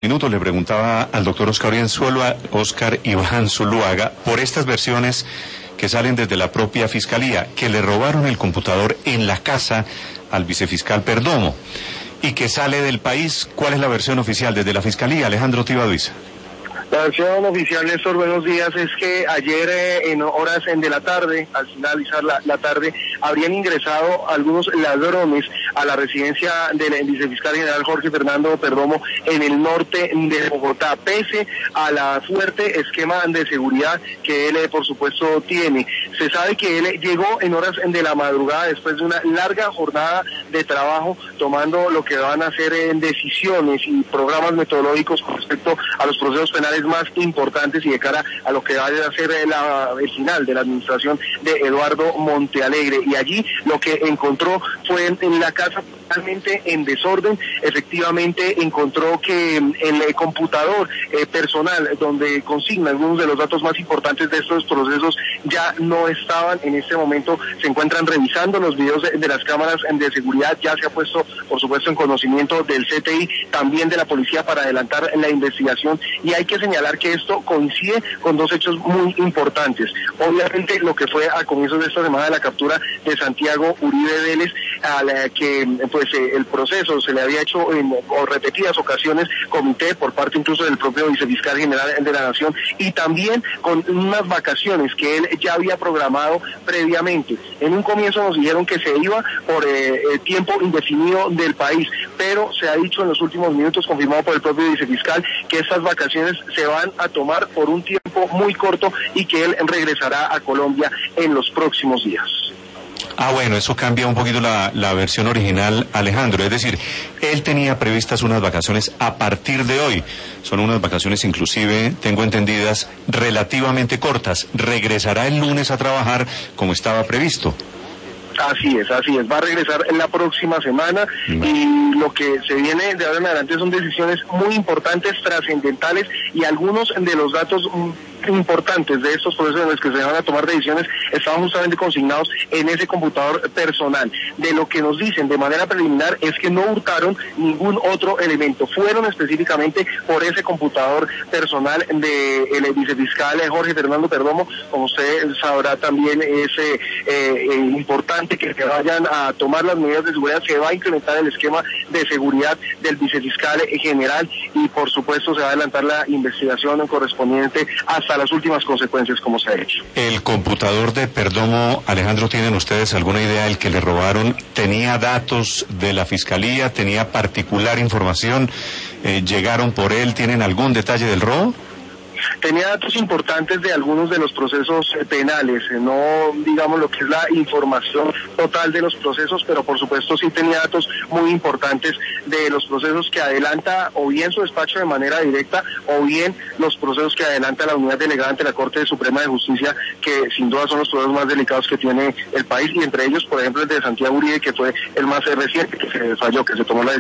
Minutos le preguntaba al doctor Oscar Iván Zuluaga por estas versiones que salen desde la propia Fiscalía, que le robaron el computador en la casa al vicefiscal Perdomo y que sale del país. ¿Cuál es la versión oficial desde la Fiscalía? Alejandro Tibaduiza. La versión oficial, Néstor, buenos días, es que ayer en horas de la tarde, al finalizar la tarde, habrían ingresado algunos ladrones a la residencia del vicefiscal general Jorge Fernando Perdomo en el norte de Bogotá, pese a la fuerte esquema de seguridad que él, por supuesto, tiene. Se sabe que él llegó en horas de la madrugada después de una larga jornada de trabajo, tomando lo que van a ser decisiones y programas metodológicos con respecto a los procesos penales más importantes y de cara a lo que vaya a ser el final de la administración de Eduardo Montealegre. Y allí lo que encontró fue en la casa totalmente en desorden. Efectivamente encontró que el computador personal donde consigna algunos de los datos más importantes de estos procesos ya no estaban. En este momento se encuentran revisando los videos de las cámaras de seguridad. Ya se ha puesto, por supuesto, en conocimiento del CTI, también de la policía, para adelantar la investigación. Y hay que señalar que esto coincide con dos hechos muy importantes. Obviamente lo que fue a comienzos de esta semana la captura de Santiago Uribe Vélez, a la que pues el proceso se le había hecho en repetidas ocasiones comité por parte incluso del propio vicefiscal general de la Nación, y también con unas vacaciones que él ya había programado previamente. En un comienzo nos dijeron que se iba por tiempo indefinido del país, pero se ha dicho en los últimos minutos, confirmado por el propio vicefiscal, que estas vacaciones se van a tomar por un tiempo muy corto y que él regresará a Colombia en los próximos días. Bueno, eso cambia un poquito la versión original, Alejandro. Es decir, él tenía previstas unas vacaciones a partir de hoy. Son unas vacaciones, inclusive, tengo entendidas, relativamente cortas. Regresará el lunes a trabajar como estaba previsto. Así es. Va a regresar en la próxima semana y lo que se viene de ahora en adelante son decisiones muy importantes, trascendentales, y algunos de los datos importantes de estos procesos en los que se van a tomar decisiones estaban justamente consignados en ese computador personal. De lo que nos dicen de manera preliminar es que no hurtaron ningún otro elemento, fueron específicamente por ese computador personal del vicefiscal Jorge Fernando Perdomo. Como usted sabrá, también es importante que vayan a tomar las medidas de seguridad. Se va a incrementar el esquema de seguridad del vicefiscal general y por supuesto se va a adelantar la investigación correspondiente hasta las últimas consecuencias, como se ha hecho. El computador de Perdomo, Alejandro, ¿tienen ustedes alguna idea? El que le robaron, ¿tenía datos de la Fiscalía? ¿Tenía particular información? ¿Llegaron por él? ¿Tienen algún detalle del robo? Tenía datos importantes de algunos de los procesos penales, no digamos lo que es la información total de los procesos, pero por supuesto sí tenía datos muy importantes de los procesos que adelanta o bien su despacho de manera directa o bien los procesos que adelanta la unidad delegada ante la Corte Suprema de Justicia, que sin duda son los procesos más delicados que tiene el país, y entre ellos, por ejemplo, el de Santiago Uribe, que fue el más reciente, que se falló, que se tomó la decisión